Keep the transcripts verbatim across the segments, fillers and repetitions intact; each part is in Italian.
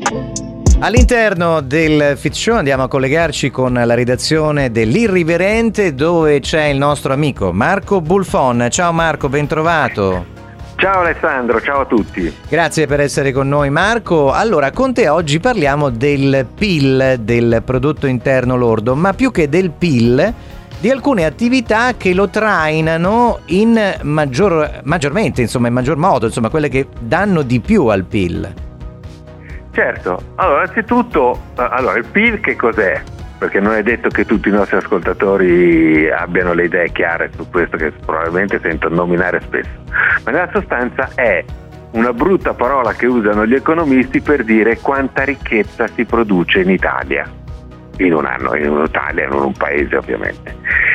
All'interno del Fit Show andiamo a collegarci con la redazione dell'Irriverente, dove c'è il nostro amico Marco Bulfon. Ciao Marco, ben trovato. Ciao Alessandro, ciao a tutti. Grazie per essere con noi Marco. Allora, con te oggi parliamo del P I L, del prodotto interno lordo, ma più che del P I L, di alcune attività che lo trainano in maggior, maggiormente, insomma, in maggior modo, insomma, quelle che danno di più al P I L. Certo, allora innanzitutto, allora il P I L che cos'è? Perché non è detto che tutti i nostri ascoltatori abbiano le idee chiare su questo, che probabilmente sentono nominare spesso, ma nella sostanza è una brutta parola che usano gli economisti per dire quanta ricchezza si produce in Italia, in un anno, in un'Italia, non un paese ovviamente.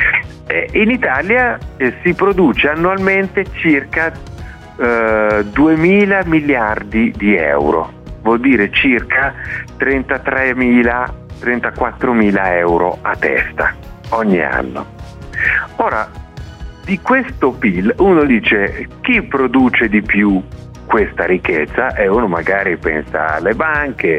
E in Italia eh, si produce annualmente circa eh, duemila miliardi di euro, vuol dire circa trentatremila trentaquattromila euro a testa ogni anno. Ora, di questo P I L uno dice chi produce di più questa ricchezza, e uno magari pensa alle banche,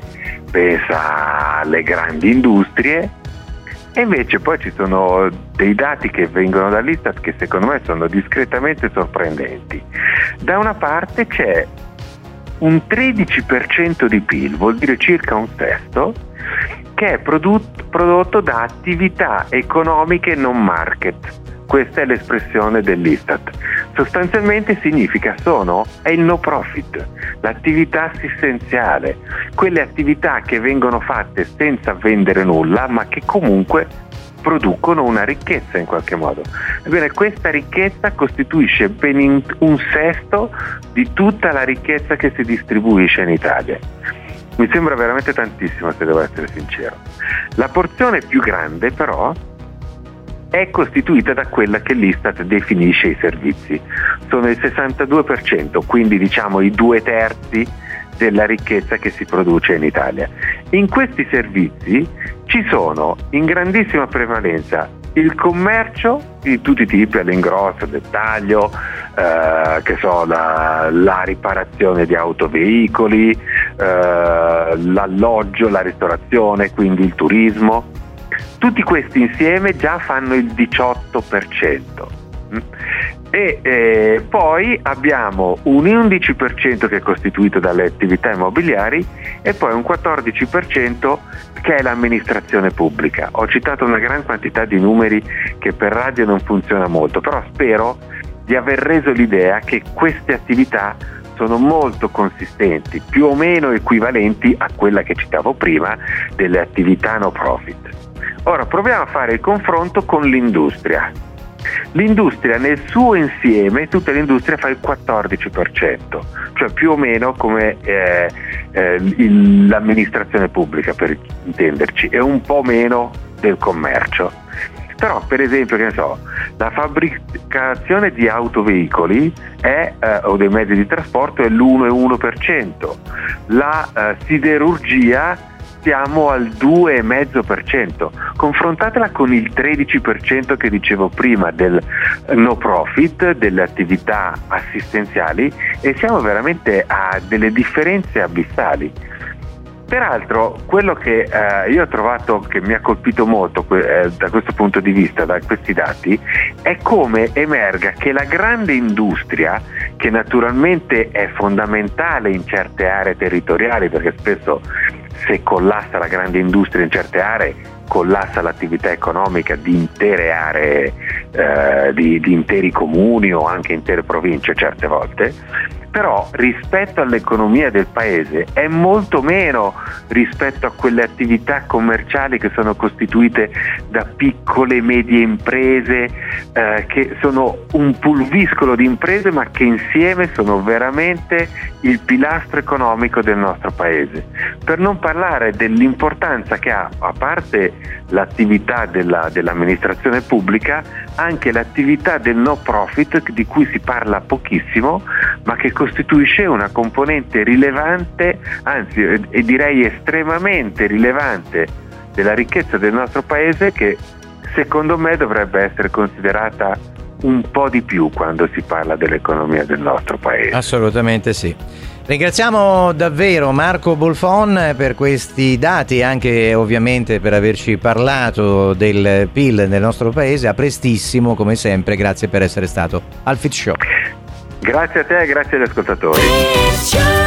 pensa alle grandi industrie, e invece poi ci sono dei dati che vengono dall'Istat che secondo me sono discretamente sorprendenti. Da una parte c'è un tredici per cento di P I L, vuol dire circa un sesto, che è prodotto, prodotto da attività economiche non market. Questa è l'espressione dell'Istat. Sostanzialmente significa sono è il no profit, l'attività assistenziale, quelle attività che vengono fatte senza vendere nulla, ma che comunque producono una ricchezza in qualche modo. Ebbene, questa ricchezza costituisce ben un sesto di tutta la ricchezza che si distribuisce in Italia. Mi sembra veramente tantissimo, se devo essere sincero. La porzione più grande però è costituita da quella che l'Istat definisce i servizi. Sono il sessantadue per cento, quindi diciamo i due terzi della ricchezza che si produce in Italia. In questi servizi ci sono in grandissima prevalenza il commercio di tutti i tipi, all'ingrosso, al dettaglio, eh, che so, la, la riparazione di autoveicoli, eh, l'alloggio, la ristorazione, quindi il turismo. Tutti questi insieme già fanno il diciotto per cento. E eh, poi abbiamo un undici per cento che è costituito dalle attività immobiliari e poi un quattordici per cento che è l'amministrazione pubblica. Ho citato una gran quantità di numeri che per radio non funziona molto, però spero di aver reso l'idea che queste attività sono molto consistenti, più o meno equivalenti a quella che citavo prima delle attività no profit. Ora proviamo a fare il confronto con l'industria. L'industria nel suo insieme, tutta l'industria fa il quattordici per cento, cioè più o meno come eh, eh, il, l'amministrazione pubblica, per intenderci, e un po' meno del commercio. Però per esempio, che ne so, la fabbricazione di autoveicoli è, eh, o dei mezzi di trasporto è l'uno virgola uno per cento, la eh, siderurgia siamo al due virgola cinque per cento. Confrontatela con il tredici per cento che dicevo prima del no profit, delle attività assistenziali, e siamo veramente a delle differenze abissali. Peraltro, quello che eh, io ho trovato che mi ha colpito molto eh, da questo punto di vista, da questi dati, è come emerga che la grande industria, che naturalmente è fondamentale in certe aree territoriali, perché spesso se collassa la grande industria in certe aree, collassa l'attività economica di intere aree, eh, di, di interi comuni o anche intere province certe volte, però rispetto all'economia del paese è molto meno rispetto a quelle attività commerciali che sono costituite da piccole e medie imprese, eh, che sono un pulviscolo di imprese ma che insieme sono veramente il pilastro economico del nostro paese. Per non parlare dell'importanza che ha, a parte l'attività della, dell'amministrazione pubblica, anche l'attività del no profit, di cui si parla pochissimo ma che costituisce una componente rilevante, anzi e direi estremamente rilevante della ricchezza del nostro paese, che secondo me dovrebbe essere considerata un po' di più quando si parla dell'economia del nostro paese. Assolutamente sì. Ringraziamo davvero Marco Bolfon per questi dati e anche ovviamente per averci parlato del P I L nel nostro paese. A prestissimo come sempre, grazie per essere stato al Fit Show. Grazie a te e grazie agli ascoltatori.